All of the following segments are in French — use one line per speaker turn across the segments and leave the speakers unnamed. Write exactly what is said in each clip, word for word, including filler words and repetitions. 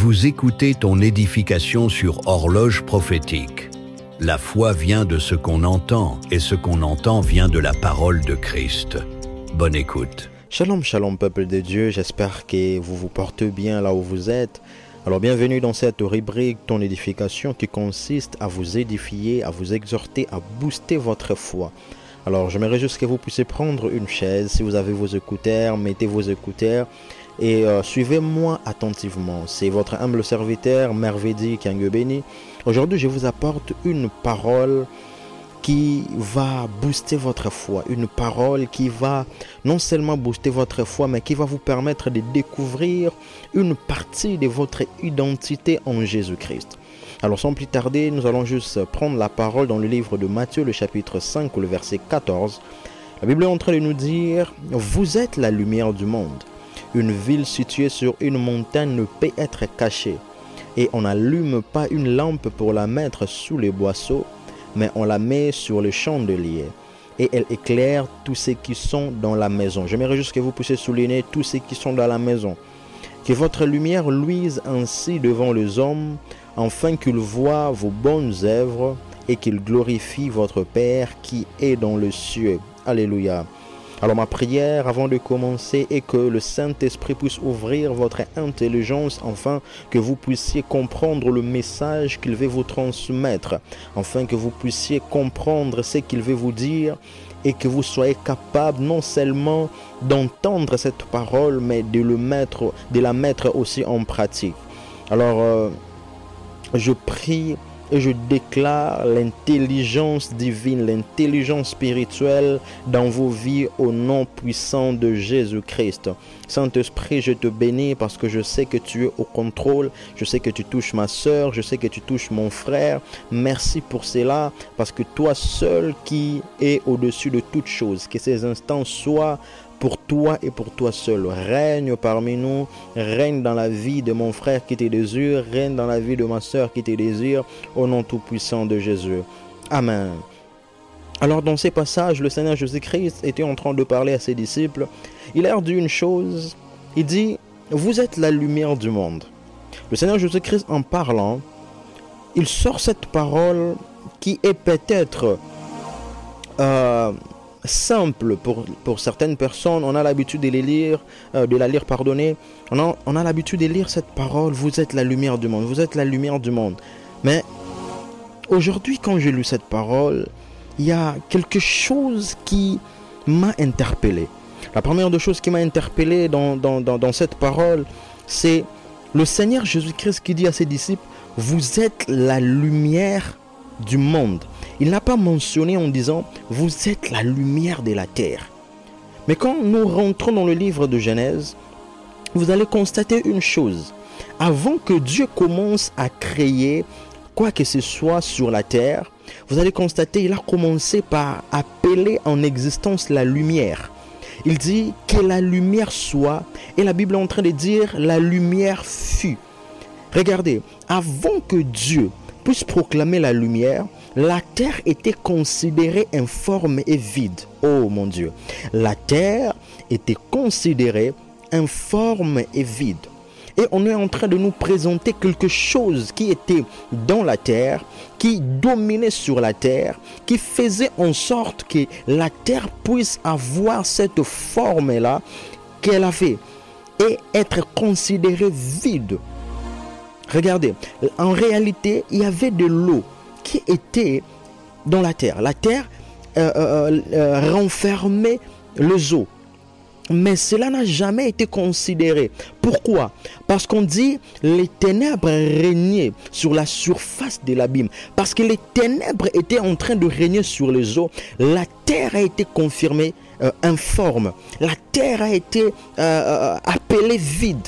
Vous écoutez ton édification sur Horloge prophétique. La foi vient de ce qu'on entend, et ce qu'on entend vient de la parole de Christ. Bonne écoute.
Shalom, shalom peuple de Dieu, j'espère que vous vous portez bien là où vous êtes. Alors bienvenue dans cette rubrique Ton édification qui consiste à vous édifier, à vous exhorter, à booster votre foi. Alors j'aimerais juste que vous puissiez prendre une chaise, si vous avez vos écouteurs, mettez vos écouteurs et euh, suivez-moi attentivement. C'est votre humble serviteur, Mervedi Kangue Béni. Aujourd'hui je vous apporte une parole qui va booster votre foi, une parole qui va non seulement booster votre foi, mais qui va vous permettre de découvrir une partie de votre identité en Jésus-Christ. Alors sans plus tarder, nous allons juste prendre la parole dans le livre de Matthieu, le chapitre cinq, le verset quatorze. La Bible est en train de nous dire « Vous êtes la lumière du monde. Une ville située sur une montagne ne peut être cachée. Et on n'allume pas une lampe pour la mettre sous les boisseaux, mais on la met sur le chandelier. Et elle éclaire tous ceux qui sont dans la maison. » J'aimerais juste que vous puissiez souligner tous ceux qui sont dans la maison. Que votre lumière luise ainsi devant les hommes, afin qu'ils voient vos bonnes œuvres et qu'ils glorifient votre Père qui est dans le ciel. Alléluia. Alors ma prière avant de commencer est que le Saint-Esprit puisse ouvrir votre intelligence afin que vous puissiez comprendre le message qu'il veut vous transmettre, afin que vous puissiez comprendre ce qu'il veut vous dire et que vous soyez capable non seulement d'entendre cette parole mais de, le mettre, de la mettre aussi en pratique. Alors euh, je prie et je déclare l'intelligence divine, l'intelligence spirituelle dans vos vies au nom puissant de Jésus-Christ. Saint-Esprit, je te bénis parce que je sais que tu es au contrôle. Je sais que tu touches ma soeur, je sais que tu touches mon frère. Merci pour cela parce que toi seul qui es au-dessus de toutes choses, que ces instants soient pour toi et pour toi seul. Règne parmi nous, règne dans la vie de mon frère qui te désire, règne dans la vie de ma soeur qui te désire, au nom tout-puissant de Jésus. Amen. Alors dans ces passages, le Seigneur Jésus-Christ était en train de parler à ses disciples. Il leur dit une chose, il dit, vous êtes la lumière du monde. Le Seigneur Jésus-Christ en parlant, il sort cette parole qui est peut-être Euh, simple pour, pour certaines personnes. On a l'habitude de les lire, euh, de la lire, pardonnez. On a, on a l'habitude de lire cette parole, vous êtes la lumière du monde, vous êtes la lumière du monde. Mais aujourd'hui, quand j'ai lu cette parole, il y a quelque chose qui m'a interpellé. La première des choses qui m'a interpellé dans, dans, dans, dans cette parole, c'est le Seigneur Jésus-Christ qui dit à ses disciples, vous êtes la lumière du monde. Il n'a pas mentionné en disant vous êtes la lumière de la terre. Mais quand nous rentrons dans le livre de Genèse, vous allez constater une chose. Avant que Dieu commence à créer quoi que ce soit sur la terre, vous allez constater il a commencé par appeler en existence la lumière. Il dit que la lumière soit, et la Bible est en train de dire la lumière fut. Regardez, avant que Dieu puisse proclamer la lumière, la terre était considérée informe et vide. Oh mon Dieu. La terre était considérée informe et vide. Et on est en train de nous présenter quelque chose qui était dans la terre, qui dominait sur la terre, qui faisait en sorte que la terre puisse avoir cette forme-là qu'elle avait et être considérée vide. Regardez, en réalité, il y avait de l'eau qui était dans la terre. La terre euh, euh, euh, renfermait les eaux. Mais cela n'a jamais été considéré. Pourquoi? Parce qu'on dit les ténèbres régnaient sur la surface de l'abîme. Parce que les ténèbres étaient en train de régner sur les eaux. La terre a été confirmée euh, informe. La terre a été euh, appelée vide.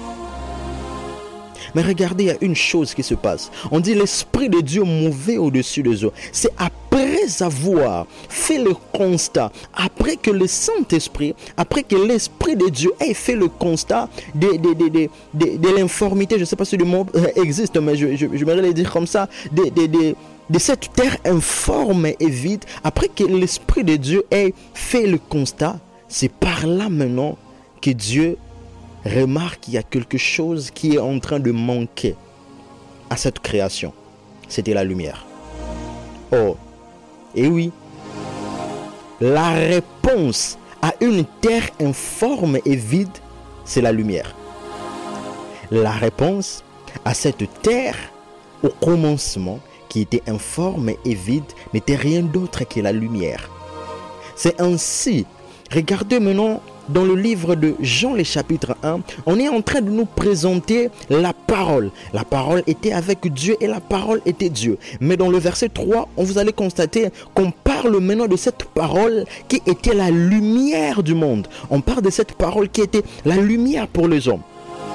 Mais regardez, il y a une chose qui se passe. On dit l'Esprit de Dieu mouvait au-dessus des eaux. C'est après avoir fait le constat, après que le Saint-Esprit, après que l'Esprit de Dieu ait fait le constat de, de, de, de, de, de l'informité, je ne sais pas si le mot existe, mais je, je, je vais le dire comme ça, de, de, de, de cette terre informe et vide, après que l'Esprit de Dieu ait fait le constat, c'est par là maintenant que Dieu remarque qu'il y a quelque chose qui est en train de manquer à cette création. C'était la lumière. Oh, et oui, la réponse à une terre informe et vide, c'est la lumière. La réponse à cette terre, au commencement, qui était informe et vide, n'était rien d'autre que la lumière. C'est ainsi, regardez maintenant dans le livre de Jean, le chapitre un, on est en train de nous présenter la parole. La parole était avec Dieu et la parole était Dieu. Mais dans le verset trois, on vous allez constater qu'on parle maintenant de cette parole qui était la lumière du monde. On parle de cette parole qui était la lumière pour les hommes.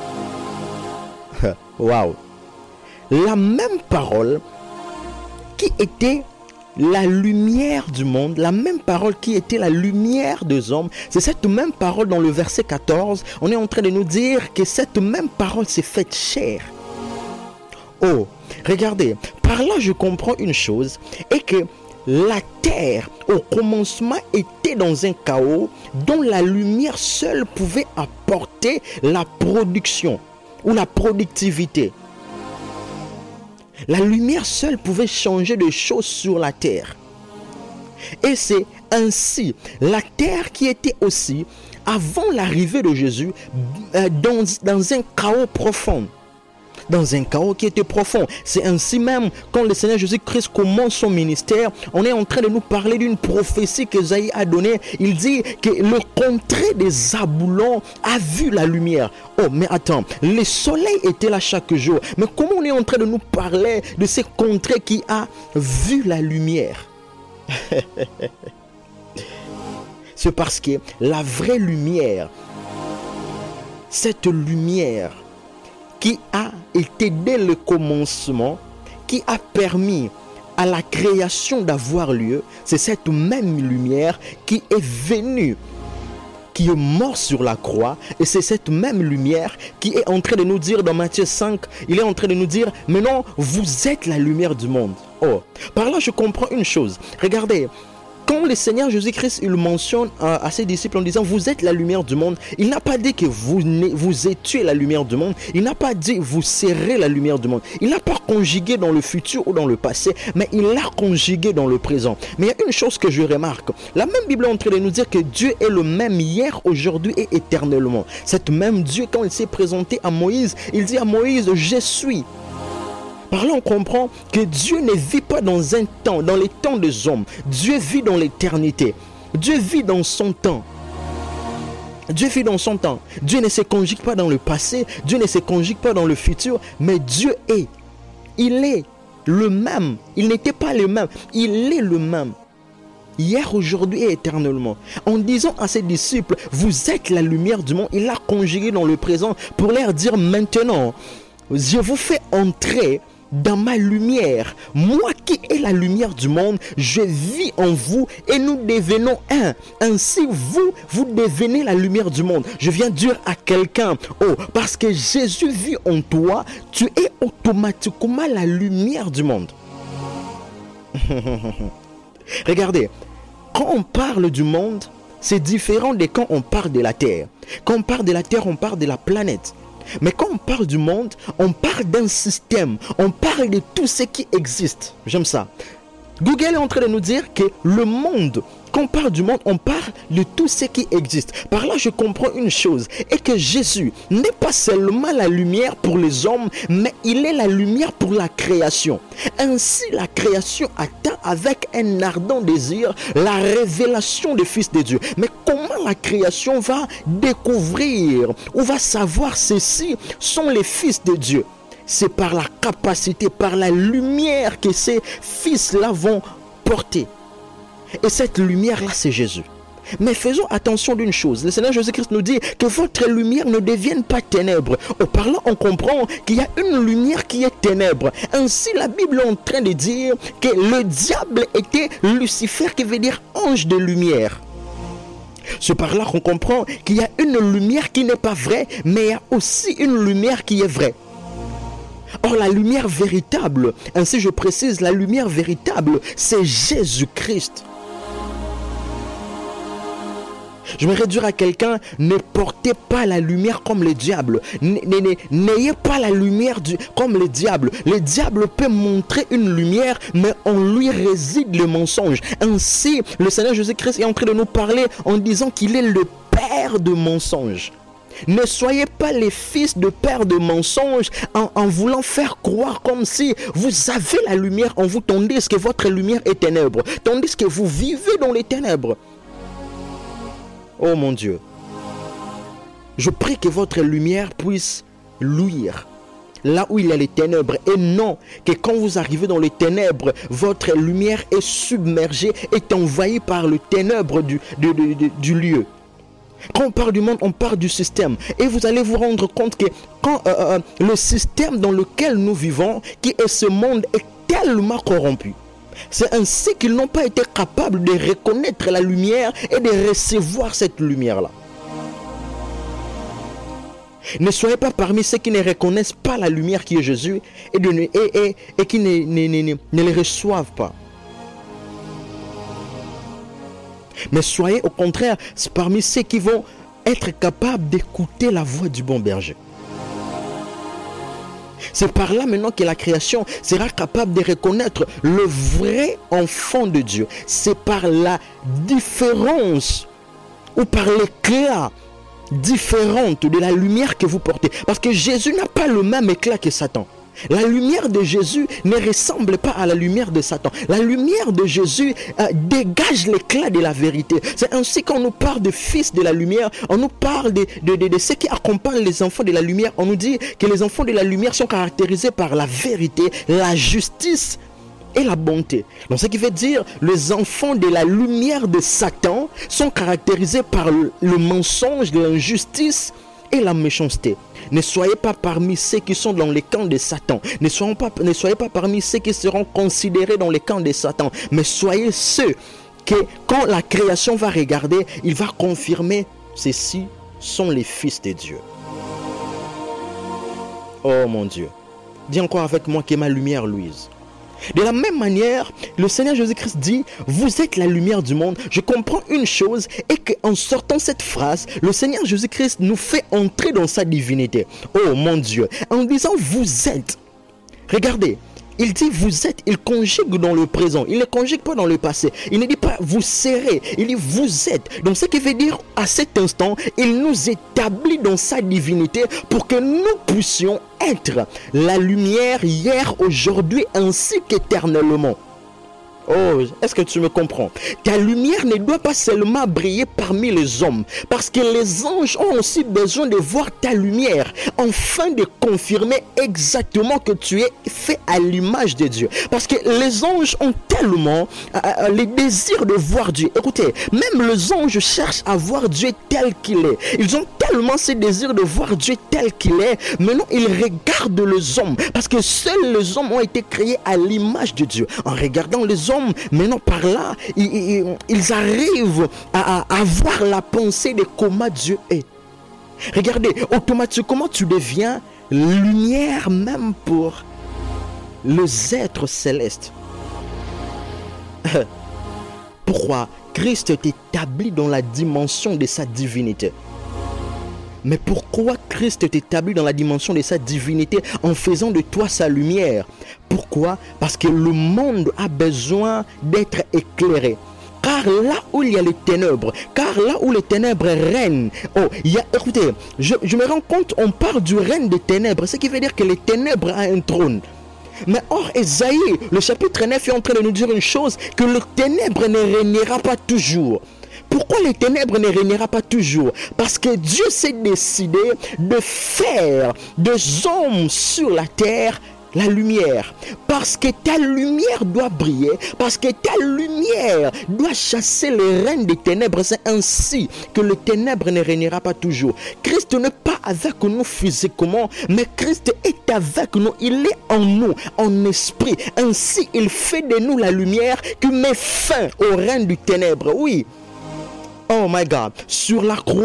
Waouh! La même parole qui était la lumière du monde, la même parole qui était la lumière des hommes, c'est cette même parole dans le verset quatorze, on est en train de nous dire que cette même parole s'est faite chair. Oh, regardez, par là je comprends une chose, et que la terre au commencement était dans un chaos dont la lumière seule pouvait apporter la production ou la productivité. La lumière seule pouvait changer des choses sur la terre. Et c'est ainsi la terre qui était aussi, avant l'arrivée de Jésus, dans, dans un chaos profond. Dans un chaos qui était profond. C'est ainsi même, quand le Seigneur Jésus-Christ commence son ministère, on est en train de nous parler d'une prophétie qu'Ésaïe a donnée. Il dit que le contrée des Zaboulons a vu la lumière. Oh, mais attends, le soleil était là chaque jour. Mais comment on est en train de nous parler de ces contrées qui a vu la lumière? C'est parce que la vraie lumière, cette lumière qui a été dès le commencement, qui a permis à la création d'avoir lieu, c'est cette même lumière qui est venue, qui est morte sur la croix, et c'est cette même lumière qui est en train de nous dire dans Matthieu cinq, il est en train de nous dire, mais non, vous êtes la lumière du monde. Oh, par là je comprends une chose, regardez, quand le Seigneur Jésus-Christ il mentionne à, à ses disciples en disant vous êtes la lumière du monde, il n'a pas dit que vous, vous étiez la lumière du monde, il n'a pas dit vous serez la lumière du monde, il n'a pas conjugué dans le futur ou dans le passé, mais il l'a conjugué dans le présent. Mais il y a une chose que je remarque, la même Bible est en train de nous dire que Dieu est le même hier, aujourd'hui et éternellement. Cet même Dieu, quand il s'est présenté à Moïse, il dit à Moïse je suis. Par là, on comprend que Dieu ne vit pas dans un temps, dans les temps des hommes. Dieu vit dans l'éternité. Dieu vit dans son temps. Dieu vit dans son temps. Dieu ne se conjugue pas dans le passé. Dieu ne se conjugue pas dans le futur. Mais Dieu est. Il est le même. Il n'était pas le même. Il est le même. Hier, aujourd'hui et éternellement. En disant à ses disciples, vous êtes la lumière du monde, il l'a conjugué dans le présent pour leur dire maintenant, je vous fais entrer dans ma lumière, moi qui est la lumière du monde, je vis en vous et nous devenons un. Ainsi vous, vous devenez la lumière du monde. Je viens dire à quelqu'un, oh, parce que Jésus vit en toi, tu es automatiquement la lumière du monde. Regardez, quand on parle du monde, c'est différent de quand on parle de la terre. Quand on parle de la terre, on parle de la planète. Mais quand on parle du monde, on parle d'un système. On parle de tout ce qui existe. J'aime ça. Google est en train de nous dire que le monde, quand on parle du monde, on parle de tout ce qui existe. Par là, je comprends une chose. Et que Jésus n'est pas seulement la lumière pour les hommes, mais il est la lumière pour la création. Ainsi, la création attend avec un ardent désir la révélation du Fils de Dieu. Mais comment la création va découvrir ou va savoir ceci sont les fils de Dieu? C'est par la capacité, par la lumière que ces fils-là vont porter. Et cette lumière-là, c'est Jésus. Mais faisons attention d'une chose. Le Seigneur Jésus-Christ nous dit que votre lumière ne devienne pas ténèbres. Au parlant, on comprend qu'il y a une lumière qui est ténèbres. Ainsi, la Bible est en train de dire que le diable était Lucifer, qui veut dire ange de lumière. C'est par là qu'on comprend qu'il y a une lumière qui n'est pas vraie, mais il y a aussi une lumière qui est vraie. Or, la lumière véritable, ainsi je précise, la lumière véritable, c'est Jésus-Christ. J'aimerais dire à quelqu'un, ne portez pas la lumière comme le diable. N'ayez pas la lumière du, comme le diable. Le diable peut montrer une lumière, mais en lui réside le mensonge. Ainsi, le Seigneur Jésus-Christ est en train de nous parler en disant qu'il est le père de mensonges. Ne soyez pas les fils de père de mensonges en, en voulant faire croire comme si vous avez la lumière en vous, tandis que votre lumière est ténèbre, tandis que vous vivez dans les ténèbres. Oh mon Dieu, je prie que votre lumière puisse luire là où il y a les ténèbres, et non que quand vous arrivez dans les ténèbres, votre lumière est submergée, est envahie par le ténèbre du, du, du, du, du lieu. Quand on parle du monde, on parle du système. Et vous allez vous rendre compte que quand euh, euh, le système dans lequel nous vivons, qui est ce monde, est tellement corrompu. C'est ainsi qu'ils n'ont pas été capables de reconnaître la lumière et de recevoir cette lumière-là. Ne soyez pas parmi ceux qui ne reconnaissent pas la lumière qui est Jésus et, de, et, et, et qui ne, ne, ne, ne, ne les reçoivent pas. Mais soyez au contraire parmi ceux qui vont être capables d'écouter la voix du bon berger. C'est par là maintenant que la création sera capable de reconnaître le vrai enfant de Dieu. C'est par la différence ou par l'éclat différente de la lumière que vous portez. Parce que Jésus n'a pas le même éclat que Satan. La lumière de Jésus ne ressemble pas à la lumière de Satan. La lumière de Jésus euh, dégage l'éclat de la vérité. C'est ainsi qu'on nous parle de fils de la lumière, on nous parle de, de, de, de ceux qui accompagnent les enfants de la lumière. On nous dit que les enfants de la lumière sont caractérisés par la vérité, la justice et la bonté. Donc ce qui veut dire, les enfants de la lumière de Satan sont caractérisés par le, le mensonge, l'injustice et la méchanceté. Ne soyez pas parmi ceux qui sont dans les camps de Satan. Ne soyez pas, ne soyez pas parmi ceux qui seront considérés dans les camps de Satan. Mais soyez ceux que quand la création va regarder, il va confirmer, ceux-ci sont les fils de Dieu. Oh mon Dieu. Dis encore avec moi que ma lumière luise. De la même manière, le Seigneur Jésus-Christ dit, vous êtes la lumière du monde. Je comprends une chose, et qu'en sortant cette phrase, le Seigneur Jésus-Christ nous fait entrer dans sa divinité. Oh mon Dieu, en disant vous êtes. Regardez, il dit vous êtes, il conjugue dans le présent, il ne conjugue pas dans le passé. Il ne dit pas vous serez, il dit vous êtes. Donc ce qui veut dire à cet instant, il nous établit dans sa divinité pour que nous puissions être la lumière hier, aujourd'hui ainsi qu'éternellement. Oh, est-ce que tu me comprends? Ta lumière ne doit pas seulement briller parmi les hommes, parce que les anges ont aussi besoin de voir ta lumière, afin de confirmer exactement que tu es fait à l'image de Dieu. Parce que les anges ont tellement euh, le désir de voir Dieu. Écoutez, même les anges cherchent à voir Dieu tel qu'il est. Ils ont tellement ce désir de voir Dieu tel qu'il est. Maintenant, ils regardent les hommes, parce que seuls les hommes ont été créés à l'image de Dieu. En regardant les hommes, maintenant par là, ils, ils, ils arrivent à, à avoir la pensée de comment Dieu est. Regardez, automatiquement tu deviens lumière même pour les êtres célestes. Pourquoi? Christ est établi dans la dimension de sa divinité. Mais pourquoi Christ est établi dans la dimension de sa divinité en faisant de toi sa lumière? Pourquoi? Parce que le monde a besoin d'être éclairé. Car là où il y a les ténèbres, car là où les ténèbres règnent, oh, il y a, écoutez, je, je me rends compte, on parle du règne des ténèbres, ce qui veut dire que les ténèbres ont un trône. Mais or, Ésaïe, le chapitre neuf est en train de nous dire une chose, que le ténèbre ne régnera pas toujours. Pourquoi les ténèbres ne régnera pas toujours? Parce que Dieu s'est décidé de faire des hommes sur la terre la lumière. Parce que ta lumière doit briller, parce que ta lumière doit chasser les règnes des ténèbres. C'est ainsi que le ténèbre ne régnera pas toujours. Christ n'est pas avec nous physiquement, mais Christ est avec nous. Il est en nous, en esprit. Ainsi, il fait de nous la lumière qui met fin au règne du ténèbre. Oui. Oh my God, sur la croix,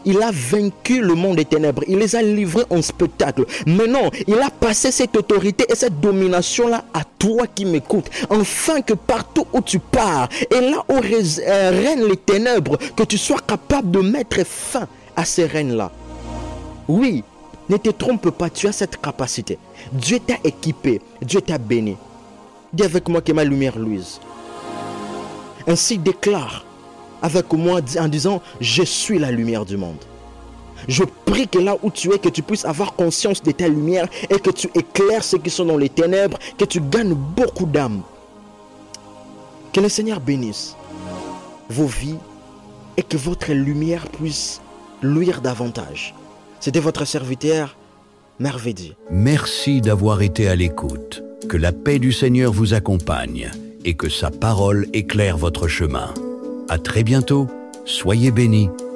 Il a vaincu le monde des ténèbres. Il les a livrés en spectacle. Maintenant, il a passé cette autorité et cette domination-là à toi qui m'écoutes. Afin que partout où tu pars et là où règnent les ténèbres, que tu sois capable de mettre fin à ces règnes-là. Oui, ne te trompe pas, tu as cette capacité. Dieu t'a équipé. Dieu t'a béni. Dis avec moi que ma lumière luise. Ainsi déclare avec moi en disant, je suis la lumière du monde. Je prie que là où tu es, que tu puisses avoir conscience de ta lumière et que tu éclaires ceux qui sont dans les ténèbres, que tu gagnes beaucoup d'âmes. Que le Seigneur bénisse vos vies et que votre lumière puisse luire davantage. C'était votre serviteur, Merveille.
Merci d'avoir été à l'écoute. Que la paix du Seigneur vous accompagne et que sa parole éclaire votre chemin. À très bientôt, soyez bénis.